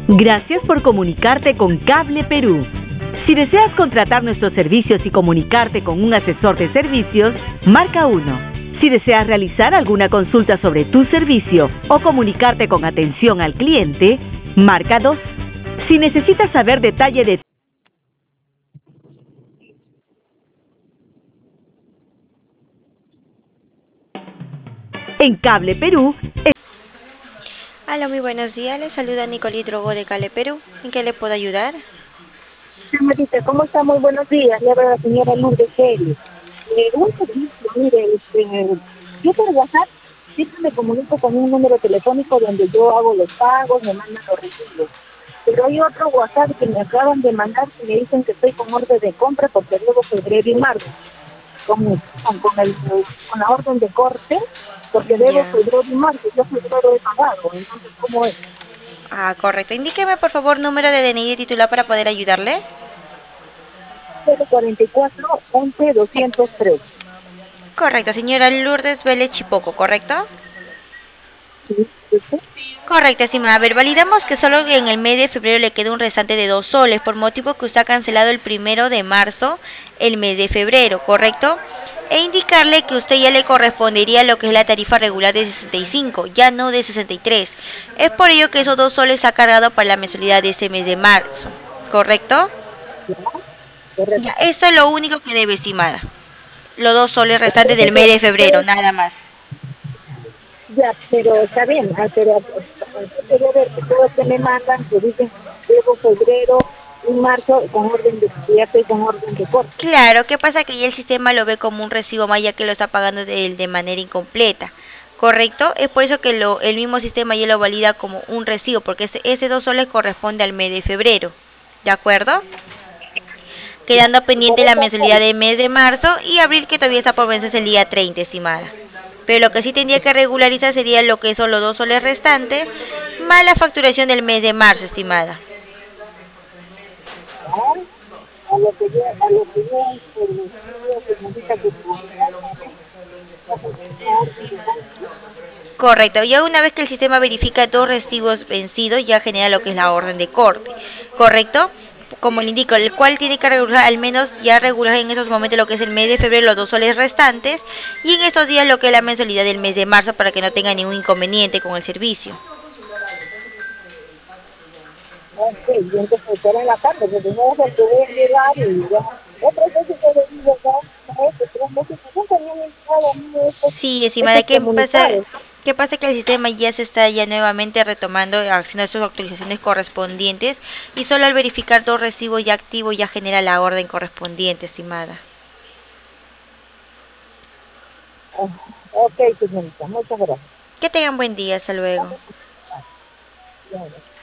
Gracias por comunicarte con Cable Perú. Si deseas contratar nuestros servicios y comunicarte con un asesor de servicios, marca 1. Si deseas realizar alguna consulta sobre tu servicio o comunicarte con atención al cliente, marca 2. Si necesitas saber detalle de en Cable Perú. Hola, muy buenos días. Les saluda Nicole Drogo de Cable Perú. ¿En qué le puedo ayudar? Señorita, ¿cómo está? Muy buenos días. Le habla la señora Lourdes Kelly. Un servicio, mire, yo por WhatsApp siempre me comunico con un número telefónico donde yo hago los pagos, me mandan los recibos. Pero hay otro WhatsApp que me acaban de mandar que me dicen que estoy con orden de compra porque luego febrero y marzo, con la orden de corte, porque debo Ya. febrero y marzo, yo febrero he pagado, entonces, ¿cómo es? Ah, correcto. Indíqueme, por favor, número de DNI de titular para poder ayudarle. 044 11 203. Correcto, señora Lourdes Vélez Chipoco, ¿correcto? Sí, ¿sí? Correcto, estimada. A ver, validamos que solo en el mes de febrero le queda un restante de 2 soles, por motivo que usted ha cancelado el 1 de marzo, el mes de febrero, ¿correcto? E indicarle que usted ya le correspondería lo que es la tarifa regular de 65, ya no de 63. Es por ello que esos 2 soles se ha cargado para la mensualidad de este mes de marzo, ¿correcto? Ya, correcto. Ya, eso es lo único que debe, estimada. Los 2 soles restantes del Entonces, mes de febrero, nada más. ya, pero está bien, pero quería ver que todo que me mandan, que dicen, debo febrero y marzo con orden de, ya estoy con orden de corte. Claro, ¿qué pasa? Que ya el sistema lo ve como un recibo más ya que lo está pagando de manera incompleta, ¿correcto? Es por eso que el mismo sistema ya lo valida como un recibo, porque ese 2 soles corresponde al mes de febrero, ¿de acuerdo? Ya, Quedando y por pendiente la esa mensualidad forma, del mes de marzo y abril que todavía está por vencerse el día 30, estimada. Pero lo que sí tendría que regularizar sería lo que son los 2 soles restantes, más la facturación del mes de marzo, estimada. ¿no? A lo que yo señorita, que por ya tengo una orden de corte. Correcto, ya una vez que el sistema verifica 2 recibos vencidos, ya genera lo que es la orden de corte, ¿correcto? Como le indico, el cual tiene que regular al menos ya regular en esos momentos lo que es el mes de febrero, los 2 soles restantes, y en estos días lo que es la mensualidad del mes de marzo para que no tenga ningún inconveniente con el servicio. Ok, y entonces espera en la tarde, porque no es el que voy a llegar y ya. Otras veces he venido ya, 3 meses, y nunca me han entrado a mí Sí, estimada, estos comunicados. qué pasa? Que el sistema ya se está ya nuevamente retomando, haciendo sus actualizaciones correspondientes y solo al verificar 2 recibos ya activos ya genera la orden correspondiente, estimada. Ah, ok, señorita, muchas gracias. Que tengan buen día, hasta luego. Ah, ya, ya.